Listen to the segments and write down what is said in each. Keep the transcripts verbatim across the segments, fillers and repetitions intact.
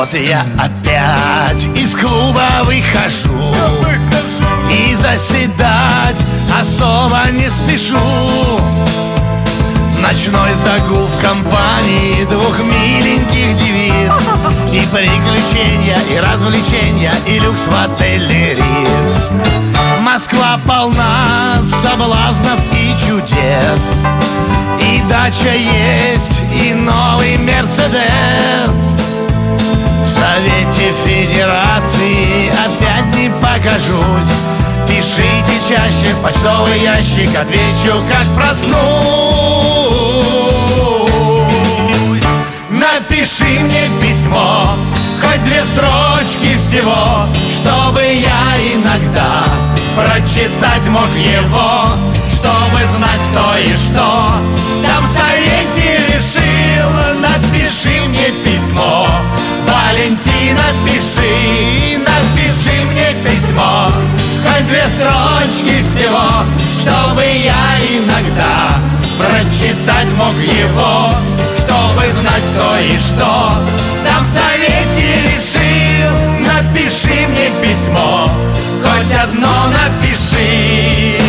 Вот я опять из клуба выхожу, и заседать особо не спешу. Ночной загул в компании двух миленьких девиц, и приключения, и развлечения, и люкс в отеле Ritz. Москва полна соблазнов и чудес, и дача есть, и новый Мерседес. В Совете Федерации опять не покажусь. Пишите чаще в почтовый ящик, отвечу, как проснусь. Напиши мне письмо, хоть две строчки всего, чтобы я иногда прочитать мог его, чтобы знать, кто и что там в Совете решил. Напиши мне письмо, Валентина, пиши, напиши мне письмо, хоть две строчки всего, чтобы я иногда прочитать мог его, чтобы знать, кто и что там в Совете решил. Напиши мне письмо, хоть одно напиши.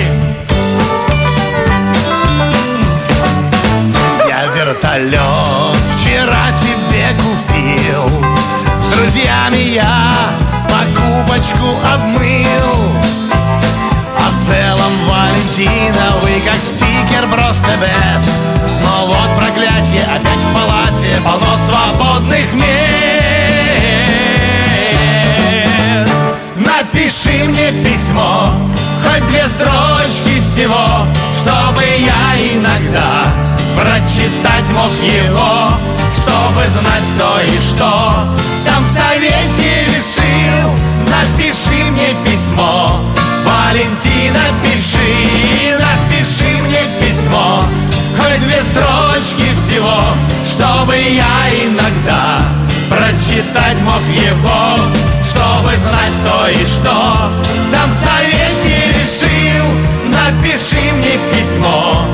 Я вертолет вчера себе купил, с друзьями я покупочку обмыл. А в целом, Валентина, вы как спикер просто best. Но вот проклятие, опять в палате полно свободных мест. Напиши мне письмо, хоть две строчки всего, чтобы я иногда прочитать мог его, чтобы знать, кто и что там в Совете решил. Напиши мне письмо, Валентина, пиши, напиши мне письмо, хоть две строчки всего, чтобы я иногда прочитать мог его, чтобы знать, кто и что там в Совете решил. Напиши мне письмо,